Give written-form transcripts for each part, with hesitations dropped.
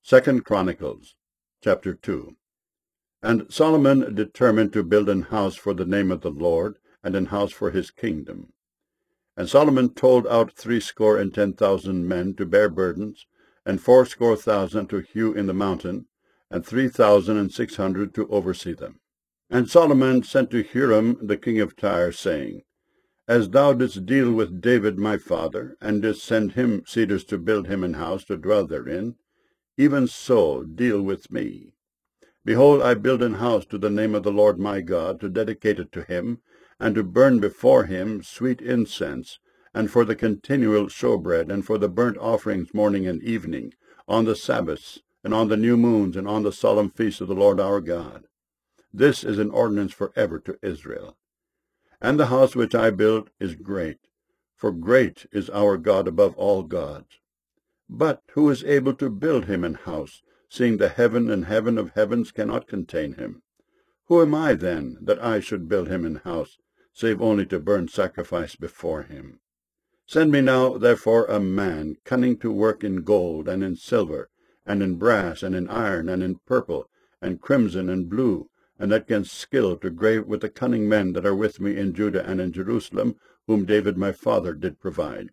2 Chronicles, chapter 2. And Solomon determined to build an house for the name of the Lord, and an house for his kingdom. And Solomon told out 70,000 men to bear burdens, and 80,000 to hew in the mountain, and 3,600 to oversee them. And Solomon sent to Hiram the king of Tyre, saying, As thou didst deal with David my father, and didst send him cedars to build him an house to dwell therein, even so deal with me. Behold, I build an house to the name of the Lord my God, to dedicate it to him, and to burn before him sweet incense, and for the continual showbread, and for the burnt offerings morning and evening, on the Sabbaths, and on the new moons, and on the solemn feasts of the Lord our God. This is an ordinance for ever to Israel. And the house which I build is great, for great is our God above all gods. But who is able to build him an house, seeing the heaven and heaven of heavens cannot contain him? Who am I, then, that I should build him an house, save only to burn sacrifice before him? Send me now, therefore, a man cunning to work in gold, and in silver, and in brass, and in iron, and in purple, and crimson, and blue, and that can skill to grave with the cunning men that are with me in Judah and in Jerusalem, whom David my father did provide.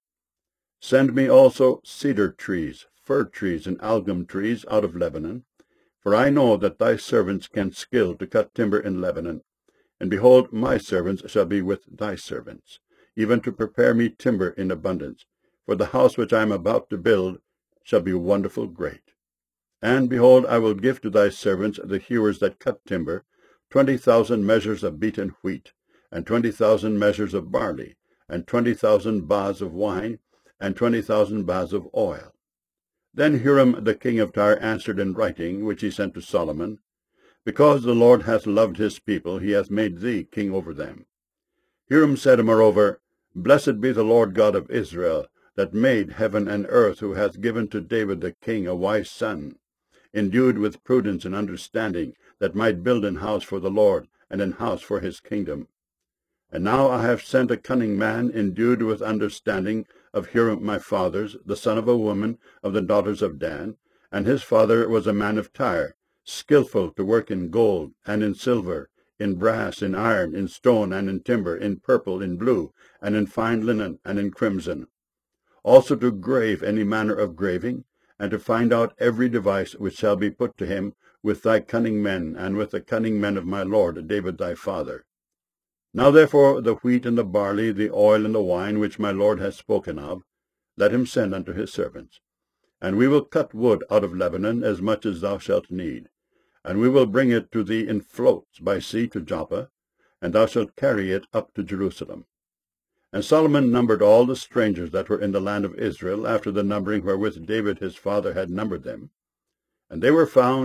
Send me also cedar trees, fir trees, and algum trees out of Lebanon, for I know that thy servants can skill to cut timber in Lebanon. And behold, my servants shall be with thy servants, even to prepare me timber in abundance, for the house which I am about to build shall be wonderful great. And behold, I will give to thy servants, the hewers that cut timber, 20,000 measures of beaten wheat, and 20,000 measures of barley, and 20,000 baths of wine, and 20,000 baths of oil. Then Hiram the king of Tyre answered in writing, which he sent to Solomon, Because the Lord hath loved his people, he hath made thee king over them. Hiram said moreover, Blessed be the Lord God of Israel, that made heaven and earth, who hath given to David the king a wise son, endued with prudence and understanding, that might build an house for the Lord, and an house for his kingdom. And now I have sent a cunning man, endued with understanding, of Hiram my father's, the son of a woman of the daughters of Dan, and his father was a man of Tyre, skillful to work in gold, and in silver, in brass, in iron, in stone, and in timber, in purple, in blue, and in fine linen, and in crimson. Also to grave any manner of graving, and to find out every device which shall be put to him with thy cunning men, and with the cunning men of my lord David thy father. Now therefore the wheat and the barley, the oil and the wine, which my lord hath spoken of, let him send unto his servants. And we will cut wood out of Lebanon, as much as thou shalt need. And we will bring it to thee in floats by sea to Joppa, and thou shalt carry it up to Jerusalem. And Solomon numbered all the strangers that were in the land of Israel, after the numbering wherewith David his father had numbered them. And they were found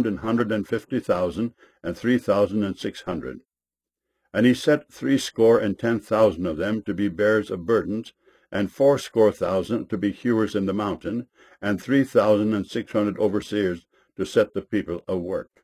150,000 and 3,600. And he set 70,000 of them to be bearers of burdens, and 80,000 to be hewers in the mountain, and 3,600 overseers to set the people a work.